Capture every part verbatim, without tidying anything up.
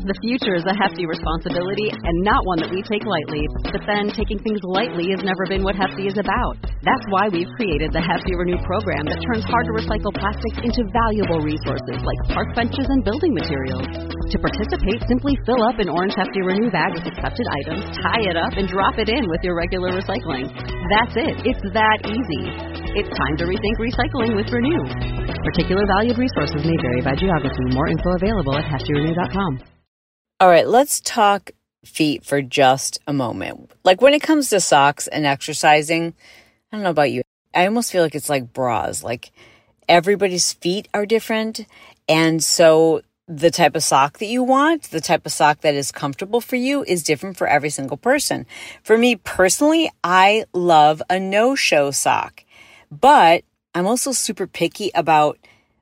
The future is a hefty responsibility and not one that we take lightly. But then taking things lightly has never been what Hefty is about. That's why we've created the Hefty Renew program that turns hard-to-recycle plastics into valuable resources like park benches and building materials. To participate, simply fill up an orange Hefty Renew bag with accepted items, tie it up, and drop it in with your regular recycling. That's it. It's that easy. It's time to rethink recycling with Renew. Particular valued resources may vary by geography. More info available at hefty renew dot com. All right, let's talk feet for just a moment. Like when it comes to socks and exercising, I don't know about you. I almost feel like it's like bras. Like everybody's feet are different. And so the type of sock that you want, the type of sock that is comfortable for you is different for every single person. For me personally, I love a no-show sock, but I'm also super picky about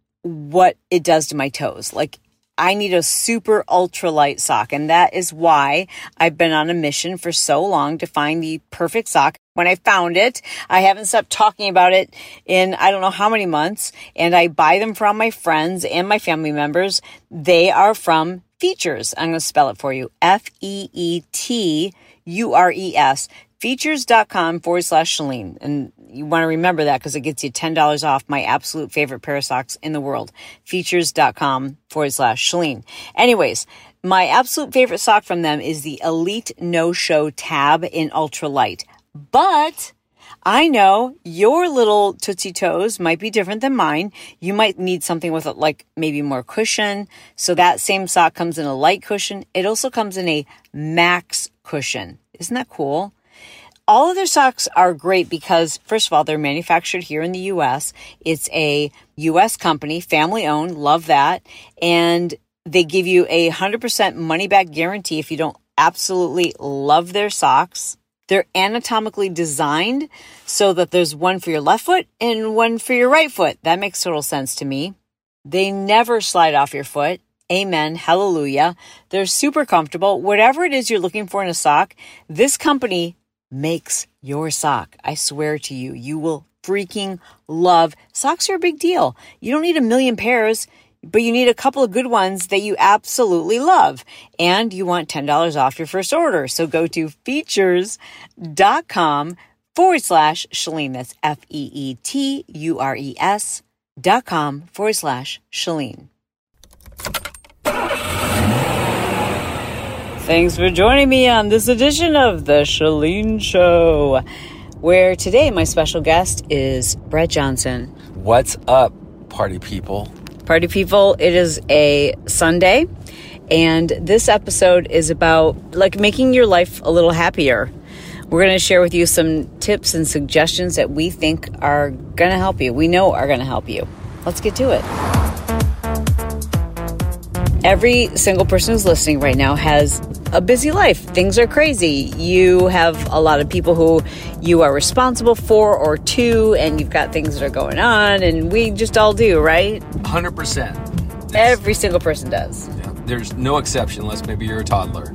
what it does to my toes. Like I need a super ultralight sock, and that is why I've been on a mission for so long to find the perfect sock. When I found it, I haven't stopped talking about it in I don't know how many months, and I buy them from my friends and my family members. They are from Feetures. I'm going to spell it for you. F E E T U R E S. Feetures.com forward slash Chalene. And you want to remember that because it gets you ten dollars off my absolute favorite pair of socks in the world. Feetures.com forward slash Chalene. Anyways, my absolute favorite sock from them is the Elite No-Show Tab in Ultralight. But I know your little Tootsie Toes might be different than mine. You might need something with like maybe more cushion. So that same sock comes in a light cushion. It also comes in a max cushion. Isn't that cool? All of their socks are great because, first of all, they're manufactured here in the U S. It's a U S company, family owned, love that. And they give you a one hundred percent money back guarantee if you don't absolutely love their socks. They're anatomically designed so that there's one for your left foot and one for your right foot. That makes total sense to me. They never slide off your foot. Amen. Hallelujah. They're super comfortable. Whatever it is you're looking for in a sock, this company makes your sock. I swear to you, you will freaking love. Socks are a big deal. You don't need a million pairs, but you need a couple of good ones that you absolutely love. And you want ten dollars off your first order. So go to feetures.com forward slash Chalene. That's F E E T U R E S dot com forward slash Chalene. Thanks for joining me on this edition of The Chalene Show, where today my special guest is Brett Johnson. What's up, party people? Party people, it is a Sunday, and this episode is about like making your life a little happier. We're going to share with you some tips and suggestions that we think are going to help you. We know are going to help you. Let's get to it. Every single person who's listening right now has a busy life. Things are crazy. You have a lot of people who you are responsible for or to, and you've got things that are going on, and we just all do, right? one hundred percent. Every single person does. Yeah, there's no exception unless maybe you're a toddler.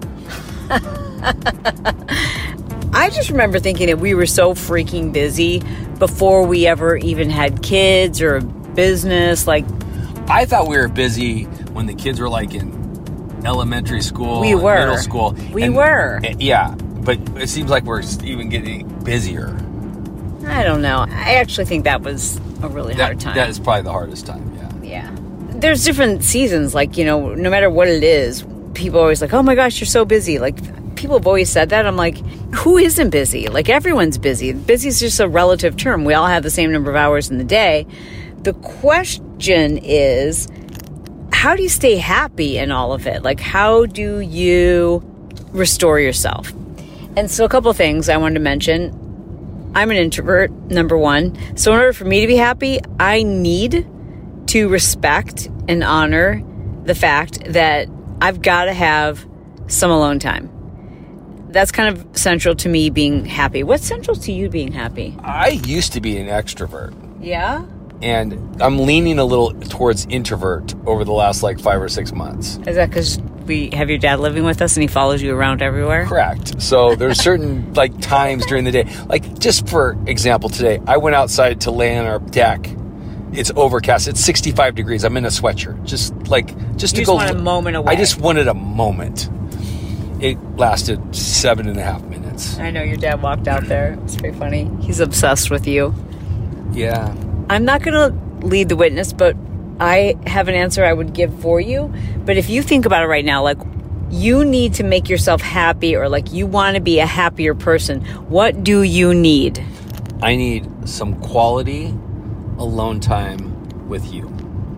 I just remember thinking that we were so freaking busy before we ever even had kids or a business. Like, I thought we were busy when the kids were like in elementary school, we were middle school. We and, were. And, yeah, but it seems like we're even getting busier. I don't know. I actually think that was a really that, hard time. That is probably the hardest time, yeah. Yeah. There's different seasons. Like, you know, no matter what it is, people are always like, oh my gosh, you're so busy. Like, people have always said that. I'm like, who isn't busy? Like, everyone's busy. Busy is just a relative term. We all have the same number of hours in the day. The question is, how do you stay happy in all of it? Like, how do you restore yourself? And so a couple of things I wanted to mention. I'm an introvert, number one. So in order for me to be happy, I need to respect and honor the fact that I've got to have some alone time. That's kind of central to me being happy. What's central to you being happy? I used to be an extrovert. Yeah? And I'm leaning a little towards introvert over the last like five or six months. Is that because we have your dad living with us and he follows you around everywhere? Correct. So there's certain like times during the day. Like just for example, today I went outside to lay on our deck It's overcast. It's sixty-five degrees. I'm in a sweatshirt. Just like, just You to just go. want a moment away. I just wanted a moment. It lasted seven and a half minutes. I know your dad walked out there. It's pretty funny. He's obsessed with you. Yeah. I'm not going to lead the witness, but I have an answer I would give for you. But if you think about it right now, like, you need to make yourself happy, or like you want to be a happier person, what do you need? I need some quality alone time with you.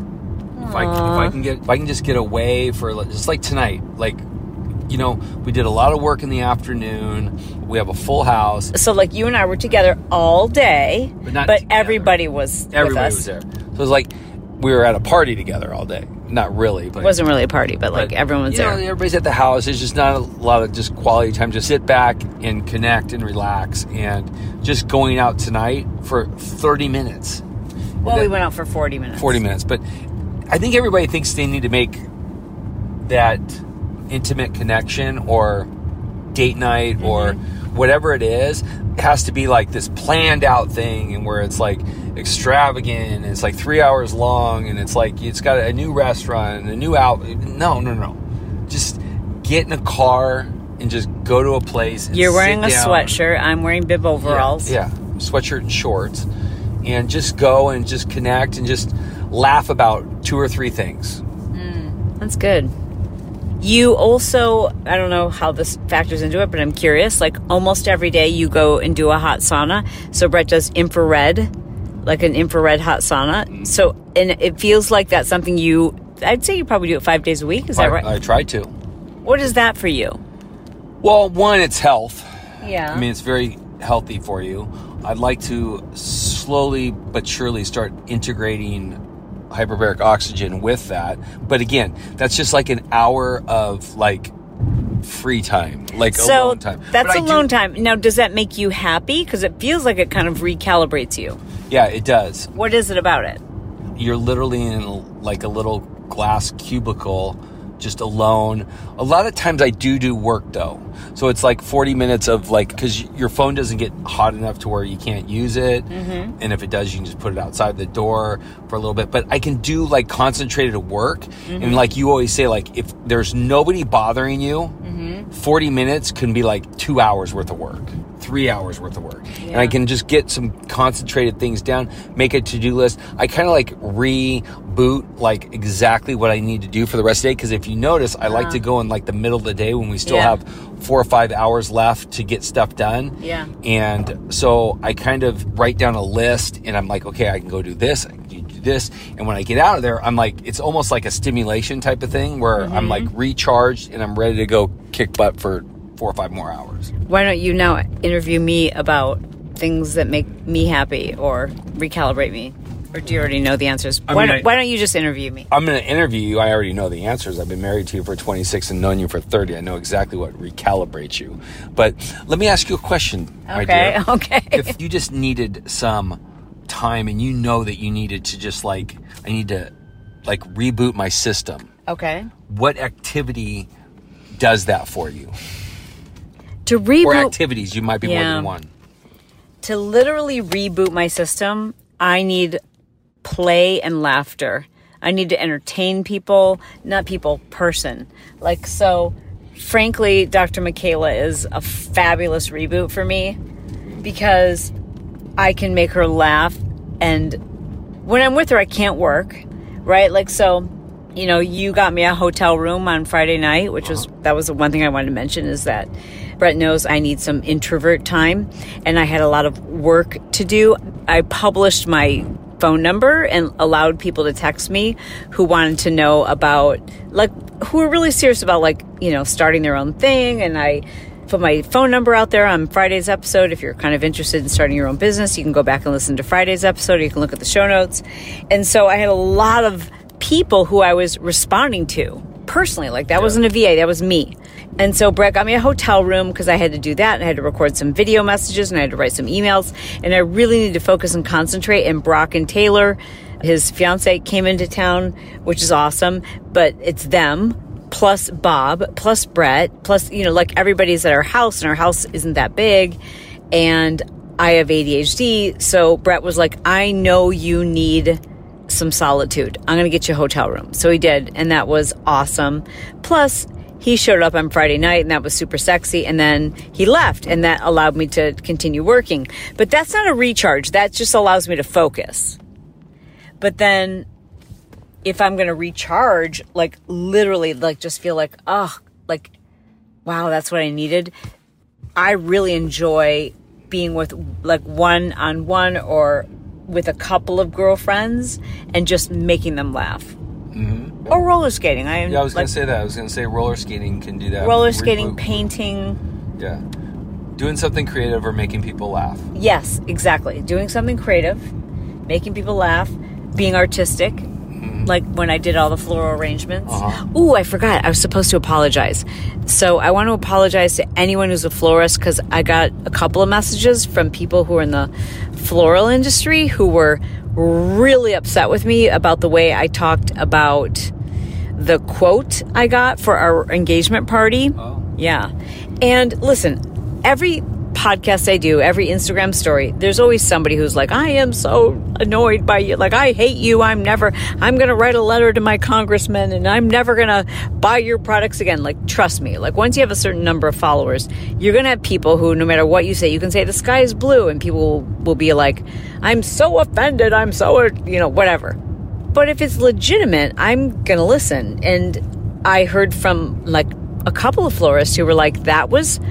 If I, if I can get, if I can just get away for just like tonight, like, you know, we did a lot of work in the afternoon. We have a full house. So like you and I were together all day, But not but together. everybody was Everybody with us. was there. So it was like we were at a party together all day. Not really, but It wasn't really a party, but like but, everyone was you know, there. everybody's at the house. There's just not a lot of just quality time to sit back and connect and relax, and just going out tonight for thirty minutes. Well, That- we went out for forty minutes. forty minutes. But I think everybody thinks they need to make that intimate connection or date night Mm-hmm. or whatever it is. It has to be like this planned out thing, and where it's like extravagant, and it's like three hours long, and it's like it's got a new restaurant and a new out. No, no, no. Just get in a car and just go to a place. And You're wearing a sit down. sweatshirt. I'm wearing bib overalls. Yeah, yeah, sweatshirt and shorts, and just go and just connect and just laugh about two or three things. That's good. You also, I don't know how this factors into it, but I'm curious, like almost every day you go and do a hot sauna. So Brett does infrared, like an infrared hot sauna. So, and it feels like that's something you, I'd say you probably do it five days a week. Is that I, right? I try to. What is that for you? Well, one, it's health. Yeah. I mean, it's very healthy for you. I'd like to slowly but surely start integrating hyperbaric oxygen with that. But again, that's just like an hour of like free time, like so alone time. that's But I alone do- time. Now, does that make you happy? Because it feels like it kind of recalibrates you. Yeah, it does. What is it about it? You're literally in like a little glass cubicle, just alone. A lot of times I do do work though. So it's like forty minutes of like, because your phone doesn't get hot enough to where you can't use it. Mm-hmm. And if it does, you can just put it outside the door for a little bit. But I can do like concentrated work. Mm-hmm. And like you always say, like if there's nobody bothering you, mm-hmm. forty minutes can be like two hours worth of work. Three hours worth of work. Yeah. And I can just get some concentrated things down, make a to-do list. I kind of like reboot like exactly what I need to do for the rest of the day. Because if you notice, I uh-huh. like to go in like the middle of the day when we still yeah. have four or five hours left to get stuff done. Yeah. And so I kind of write down a list, and I'm like, okay, I can go do this, I can do this. And when I get out of there, I'm like, it's almost like a stimulation type of thing where mm-hmm. I'm like recharged and I'm ready to go kick butt for four or five more hours. Why don't you now interview me about things that make me happy or recalibrate me? Or do you already know the answers? I why, mean, don't, I, why don't you just interview me? I'm going to interview you. I already know the answers. I've been married to you for twenty-six and known you for thirty. I know exactly what recalibrates you. But let me ask you a question, my okay, dear. Okay, If you just needed some time and you know that you needed to just like, I need to like reboot my system. Okay. What activity does that for you? To reboot... Or activities, you might be yeah. more than one. To literally reboot my system, I need play and laughter. I need to entertain people, not people, person. Like, so, frankly, Doctor Michaela is a fabulous reboot for me because I can make her laugh, and when I'm with her, I can't work, right? Like, so, you know, you got me a hotel room on Friday night, which was, that was the one thing I wanted to mention, is that Brett knows I need some introvert time, and I had a lot of work to do. I published my phone number and allowed people to text me who wanted to know about, like, who are really serious about, like, you know, starting their own thing. And I put my phone number out there on Friday's episode. If you're kind of interested in starting your own business, you can go back and listen to Friday's episode. You can look at the show notes. And so I had a lot of people who I was responding to personally. Like, that yeah. wasn't a V A, that was me. And so Brett got me a hotel room because I had to do that, and I had to record some video messages, and I had to write some emails, and I really needed to focus and concentrate. And Brock and Taylor, his fiance, came into town, which is awesome, but it's them plus Bob plus Brett plus, you know, like, everybody's at our house, and our house isn't that big, and I have A D H D. So Brett was like, I know you need some solitude. I'm going to get you a hotel room. So he did, and that was awesome. Plus, he showed up on Friday night, and that was super sexy, and then he left, and that allowed me to continue working. But that's not a recharge. That just allows me to focus. But then if I'm going to recharge, like literally, like just feel like, oh, like, wow, that's what I needed. I really enjoy being with like one-on-one or with a couple of girlfriends and just making them laugh. Mm-hmm. Or roller skating. I yeah, I was like, going to say that. I was going to say roller skating can do that. Roller skating, painting. Yeah. Doing something creative or making people laugh. Yes, exactly. Doing something creative, making people laugh, being artistic. Mm-hmm. Like when I did all the floral arrangements. Uh-huh. Ooh, I forgot. I was supposed to apologize. So I want to apologize to anyone who's a florist because I got a couple of messages from people who are in the floral industry who were really upset with me about the way I talked about the quote I got for our engagement party. Oh. Yeah. And listen, every podcast I do, every Instagram story, there's always somebody who's like, I am so annoyed by you. Like, I hate you. I'm never, I'm going to write a letter to my congressman and I'm never going to buy your products again. Like, trust me, like once you have a certain number of followers, you're going to have people who, no matter what you say, you can say the sky is blue and people will, will be like, I'm so offended. I'm so, you know, whatever. But if it's legitimate, I'm going to listen. And I heard from like a couple of florists who were like, that was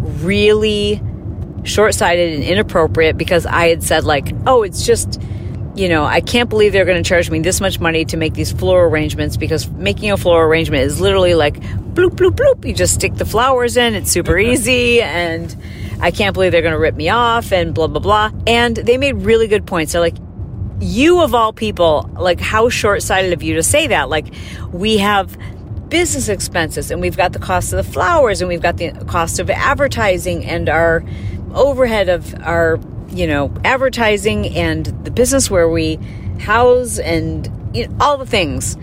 really short-sighted and inappropriate because I had said like, oh, it's just, you know, I can't believe they're going to charge me this much money to make these floral arrangements because making a floral arrangement is literally like bloop, bloop, bloop. You just stick the flowers in. It's super easy. And I can't believe they're going to rip me off and blah, blah, blah. And they made really good points. They're like, you of all people, like how short-sighted of you to say that. Like we have business expenses and we've got the cost of the flowers and we've got the cost of advertising and our overhead of our, you know, advertising and the business where we house and, you know, all the things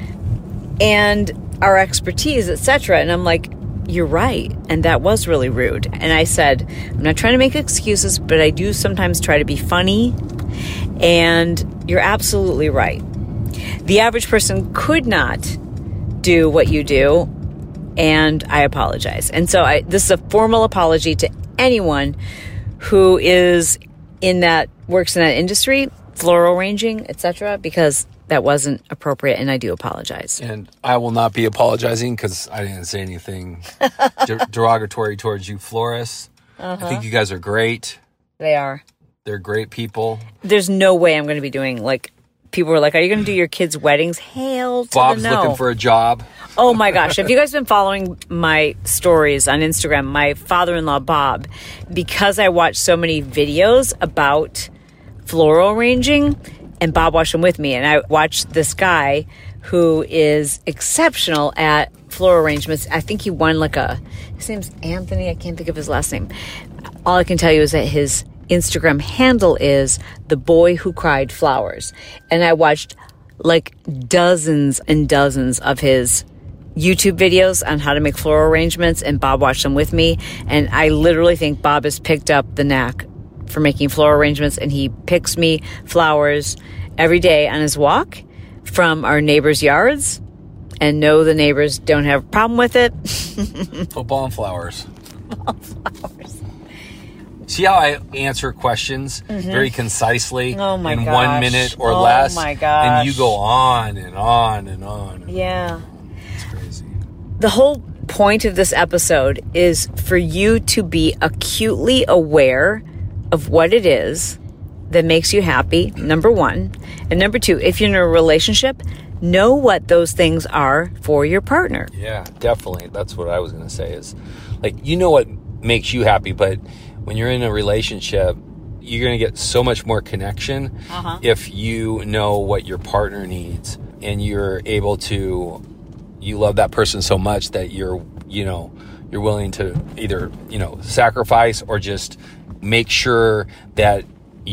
and our expertise, et cetera. And I'm like, you're right. And that was really rude. And I said, I'm not trying to make excuses, but I do sometimes try to be funny. And you're absolutely right. The average person could not do what you do. And I apologize. And so I, this is a formal apology to anyone who is in that, works in that industry, floral arranging, et cetera, because that wasn't appropriate, and I do apologize. And I will not be apologizing because I didn't say anything de- derogatory towards you florists. Uh-huh. I think you guys are great. They are. They're great people. There's no way I'm going to be doing, like, people were like, are you going to do your kids' weddings? Hail to Bob's the no. looking for a job. Oh my gosh. Have you guys been following my stories on Instagram? My father-in-law, Bob, because I watched so many videos about floral arranging, and Bob watched them with me. And I watched this guy who is exceptional at floral arrangements. I think he won like a, his name's Anthony. I can't think of his last name. All I can tell you is that his Instagram handle is The Boy Who Cried Flowers. And I watched like dozens and dozens of his YouTube videos on how to make floral arrangements, and Bob watched them with me. And I literally think Bob has picked up the knack for making floral arrangements, and he picks me flowers every day on his walk from our neighbors' yards. And no, the neighbors don't have a problem with it. Football and flowers. Football and flowers. See how I answer questions mm-hmm. very concisely oh my in gosh. one minute or oh less? Oh my gosh. And you go on and on and on. And yeah. On. It's crazy. The whole point of this episode is for you to be acutely aware of what it is that makes you happy, number one. And number two, if you're in a relationship, know what those things are for your partner. Yeah, definitely. That's what I was going to say is, like, you know what makes you happy, but when you're in a relationship, you're going to get so much more connection uh-huh. if you know what your partner needs and you're able to, you love that person so much that you're, you know, you're willing to either, you know, sacrifice or just make sure that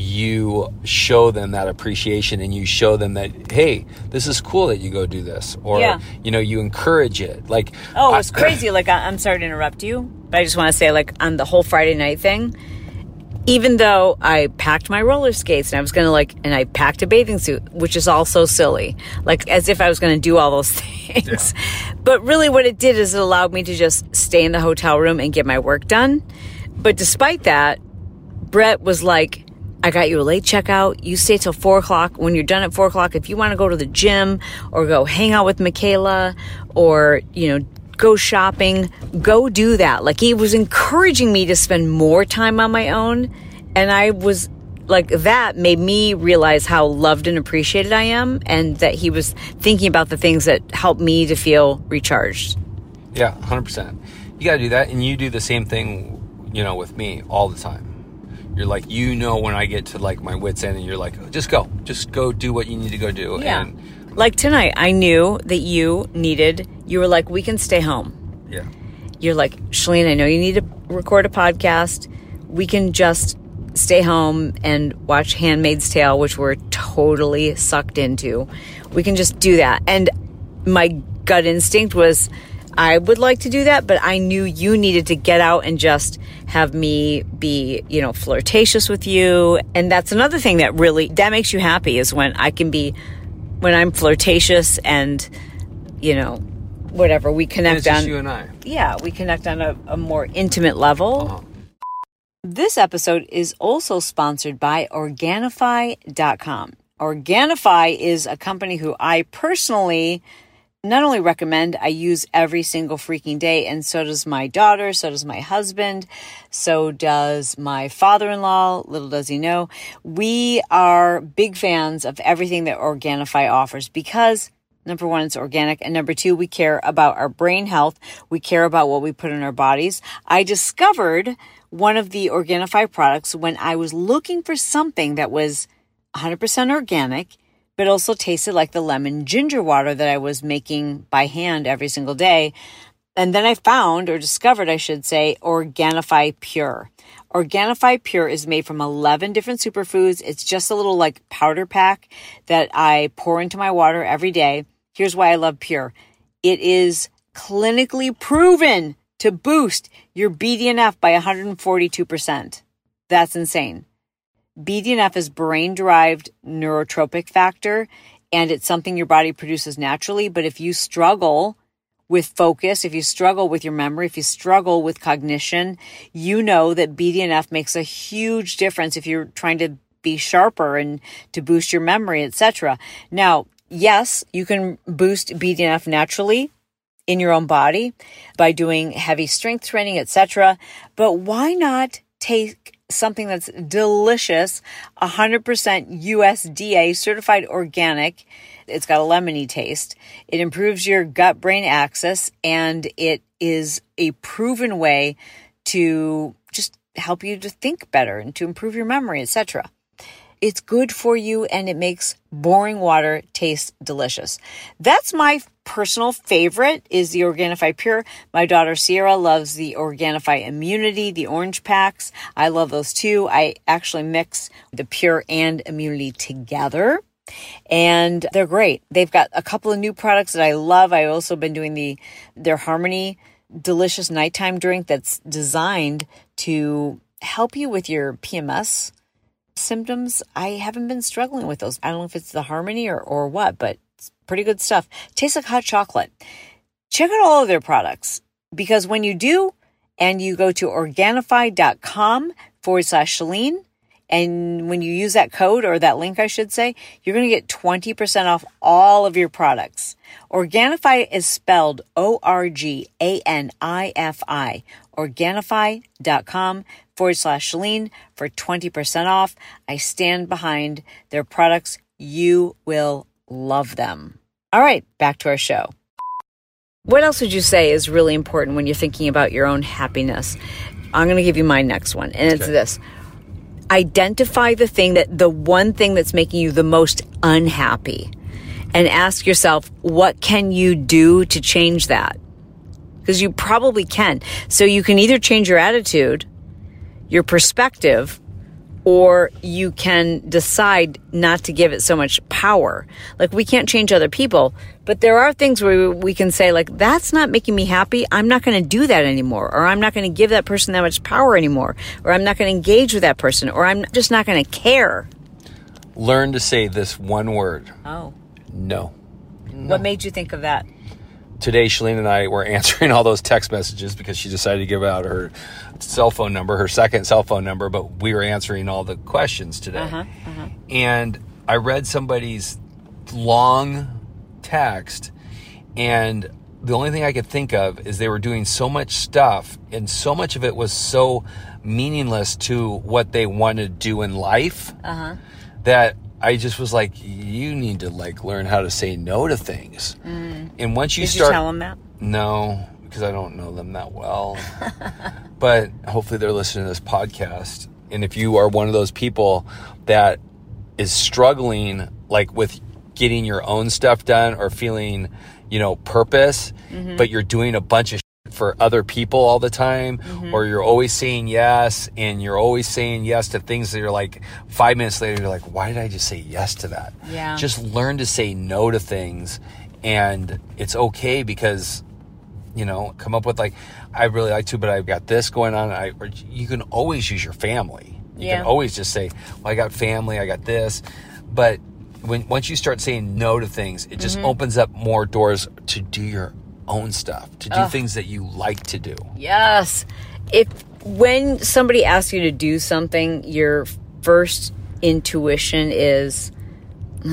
you show them that appreciation and you show them that, hey, this is cool that you go do this. Or, yeah. you know, you encourage it. Like, oh, it's I, crazy. Like, I'm sorry to interrupt you, but I just want to say, like, on the whole Friday night thing, Even though I packed my roller skates and I was going to like, and I packed a bathing suit, which is also silly, like as if I was going to do all those things. Yeah. But really what it did is it allowed me to just stay in the hotel room and get my work done. But despite that, Brett was like, I got you a late checkout. You stay till four o'clock. When you're done at four o'clock, if you want to go to the gym or go hang out with Michaela or, you know, go shopping, go do that. Like he was encouraging me to spend more time on my own. And I was like, that made me realize how loved and appreciated I am. And that he was thinking about the things that helped me to feel recharged. Yeah, one hundred percent. You got to do that. And you do the same thing, you know, with me all the time. You're like, you know, when I get to like my wit's end and you're like, just go, just go do what you need to go do. Yeah. And like tonight, I knew that you needed, you were like, we can stay home. Yeah. You're like, Shalene, I know you need to record a podcast. We can just stay home and watch Handmaid's Tale, which we're totally sucked into. We can just do that. And my gut instinct was, I would like to do that, but I knew you needed to get out and just have me be, you know, flirtatious with you. And that's another thing that really, that makes you happy is when I can be, when I'm flirtatious and, you know, whatever, we connect it's just on. you and I. Yeah, we connect on a, a more intimate level. Uh-huh. This episode is also sponsored by Organifi dot com. Organifi is a company who I personally not only recommend, I use every single freaking day, and so does my daughter, so does my husband, so does my father-in-law, little does he know. We are big fans of everything that Organifi offers because, number one, it's organic, and number two, we care about our brain health. We care about what we put in our bodies. I discovered one of the Organifi products when I was looking for something that was one hundred percent organic, but also tasted like the lemon ginger water that I was making by hand every single day. And then I found, or discovered, I should say, Organifi Pure. Organifi Pure is made from eleven different superfoods. It's just a little like powder pack that I pour into my water every day. Here's why I love Pure. It is clinically proven to boost your B D N F by one hundred forty-two percent. That's insane. B D N F is brain-derived neurotropic factor, and it's something your body produces naturally. But if you struggle with focus, if you struggle with your memory, if you struggle with cognition, you know that B D N F makes a huge difference if you're trying to be sharper and to boost your memory, et cetera. Now, yes, you can boost B D N F naturally in your own body by doing heavy strength training, et cetera. But why not take something that's delicious, one hundred percent U S D A certified organic. It's got a lemony taste. It improves your gut-brain axis, and it is a proven way to just help you to think better and to improve your memory, et cetera. It's good for you, and it makes boring water taste delicious. That's my personal favorite, is the Organifi Pure. My daughter Sierra loves the Organifi Immunity, the orange packs. I love those too. I actually mix the Pure and Immunity together, and they're great. They've got a couple of new products that I love. I've also been doing the their Harmony delicious nighttime drink that's designed to help you with your P M S symptoms. I haven't been struggling with those. I don't know if it's the Harmony or, or what, but it's pretty good stuff. Tastes like hot chocolate. Check out all of their products, because when you do, and you go to Organifi.com forward slash Shalene, and when you use that code, or that link, I should say, you're going to get twenty percent off all of your products. Organifi is spelled O R G A N I F I. Organifi.com forward slash Shalene for twenty percent off. I stand behind their products. You will love them. All right, back to our show. What else would you say is really important when you're thinking about your own happiness? I'm going to give you my next one, and it's okay. This. Identify the thing that, the one thing that's making you the most unhappy, and ask yourself, what can you do to change that? Because you probably can. So you can either change your attitude, your perspective, or you can decide not to give it so much power. Like, we can't change other people, But there are things where we can say, like, that's not making me happy. I'm not going to do that anymore. Or I'm not going to give that person that much power anymore. Or I'm not going to engage with that person. Or I'm just not going to care. Learn to say this one word. Oh. No. no. What made you think of that? Today, Shalene and I were answering all those text messages because she decided to give out her cell phone number, her second cell phone number, but we were answering all the questions today. Uh-huh, uh-huh. And I read somebody's long text, and the only thing I could think of is they were doing so much stuff, and so much of it was so meaningless to what they want to do in life uh-huh. that I just was like, you need to like learn how to say no to things. Mm. And once you Did start, you tell them that? No, because I don't know them that well. But hopefully they're listening to this podcast. And if you are one of those people that is struggling like with getting your own stuff done or feeling, you know, purpose, mm-hmm. but you're doing a bunch of for other people all the time, mm-hmm. or you're always saying yes, and you're always saying yes to things that you're like, five minutes later, you're like, why did I just say yes to that? Yeah. Just learn to say no to things, and it's okay because, you know, come up with like, I really like to, but I've got this going on. I, or you can always use your family. You yeah. can always just say, well, I got family, I got this. But when once you start saying no to things, it just mm-hmm. opens up more doors to do your own stuff, to do Ugh. things that you like to do. Yes. If when somebody asks you to do something, your first intuition is, uh,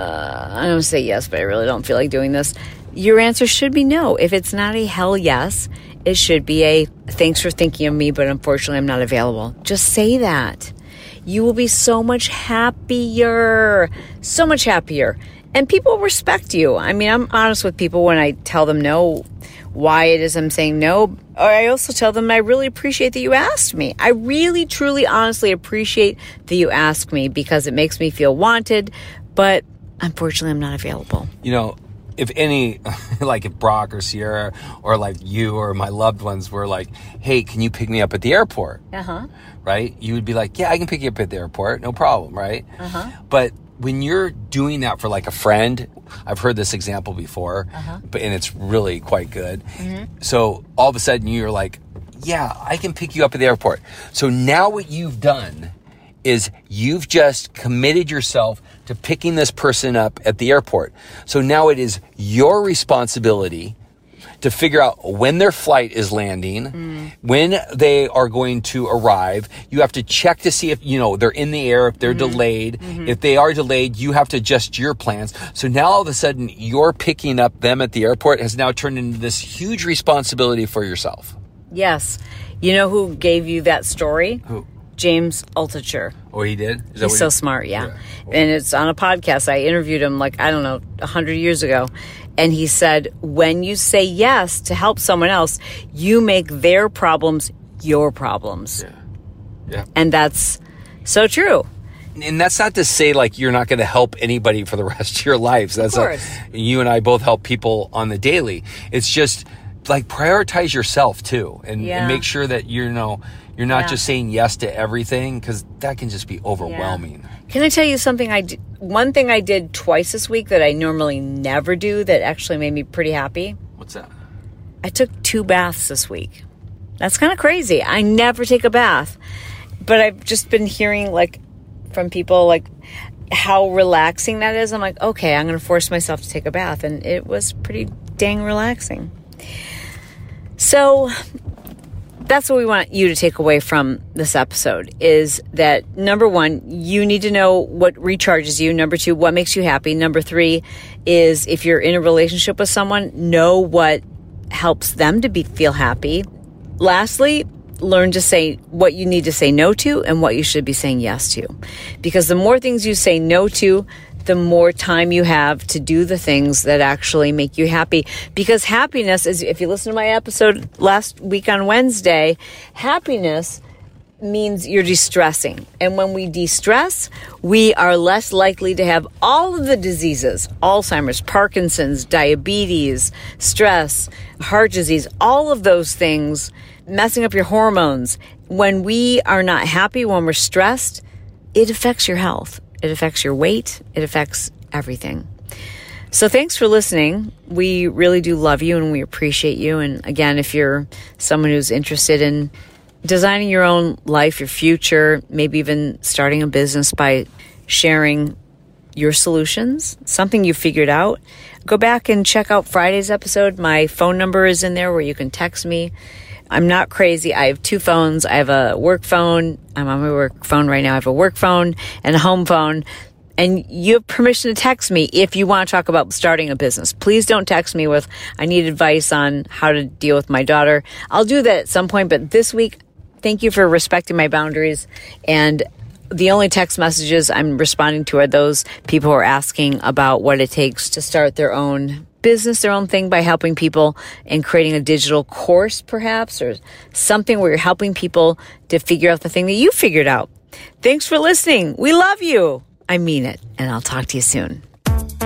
I don't say yes, but I really don't feel like doing this. Your answer should be no. If it's not a hell yes, it should be a thanks for thinking of me, but unfortunately I'm not available. Just say that. You will be so much happier, so much happier. And people respect you. I mean, I'm honest with people when I tell them no, why it is I'm saying no. Or I also tell them I really appreciate that you asked me. I really, truly, honestly appreciate that you asked me because it makes me feel wanted. But unfortunately, I'm not available. You know, if any, like if Brock or Sierra or like you or my loved ones were like, hey, can you pick me up at the airport? Uh-huh. Right? You would be like, yeah, I can pick you up at the airport. No problem, right? Uh-huh. But when you're doing that for like a friend, I've heard this example before, uh-huh. but and it's really quite good. Mm-hmm. So all of a sudden you're like, yeah, I can pick you up at the airport. So now what you've done is you've just committed yourself to picking this person up at the airport. So now it is your responsibility to figure out when their flight is landing, mm. when they are going to arrive. You have to check to see if, you know, they're in the air, if they're mm-hmm. delayed. Mm-hmm. If they are delayed, you have to adjust your plans. So now all of a sudden, you're picking up them at the airport has now turned into this huge responsibility for yourself. Yes. You know who gave you that story? Who? James Altucher. Oh, he did? Is He's so he... smart, yeah. yeah. And it's on a podcast. I interviewed him like, I don't know, a hundred years ago. And he said, when you say yes to help someone else, you make their problems your problems. Yeah. Yeah. And that's so true. And that's not to say like you're not going to help anybody for the rest of your lives. That's of course. A, you and I both help people on the daily. It's just like prioritize yourself too, and, yeah. and make sure that you know you're not yeah. just saying yes to everything, because that can just be overwhelming. Yeah. Can I tell you something? I did, one thing I did twice this week that I normally never do that actually made me pretty happy. What's that? I took two baths this week. That's kind of crazy. I never take a bath, but I've just been hearing like from people like how relaxing that is. I'm like, okay, I'm going to force myself to take a bath, and it was pretty dang relaxing. So that's what we want you to take away from this episode is that, number one, you need to know what recharges you. Number two, what makes you happy. Number three is if you're in a relationship with someone, know what helps them to be feel happy. Lastly, learn to say what you need to say no to and what you should be saying yes to. Because the more things you say no to, the more time you have to do the things that actually make you happy. Because happiness is, if you listen to my episode last week on Wednesday, happiness means you're de-stressing. And when we de-stress, we are less likely to have all of the diseases, Alzheimer's, Parkinson's, diabetes, stress, heart disease, all of those things, messing up your hormones. When we are not happy, when we're stressed, it affects your health. It affects your weight. It affects everything. So thanks for listening. We really do love you and we appreciate you. And again, if you're someone who's interested in designing your own life, your future, maybe even starting a business by sharing your solutions, something you figured out, go back and check out Friday's episode. My phone number is in there where you can text me. I'm not crazy. I have two phones. I have a work phone. I'm on my work phone right now. I have a work phone and a home phone. And you have permission to text me if you want to talk about starting a business. Please don't text me with, I need advice on how to deal with my daughter. I'll do that at some point, but this week, thank you for respecting my boundaries. And the only text messages I'm responding to are those people who are asking about what it takes to start their own business, their own thing by helping people and creating a digital course perhaps, or something where you're helping people to figure out the thing that you figured out. Thanks for listening. We love you. I mean it. And I'll talk to you soon.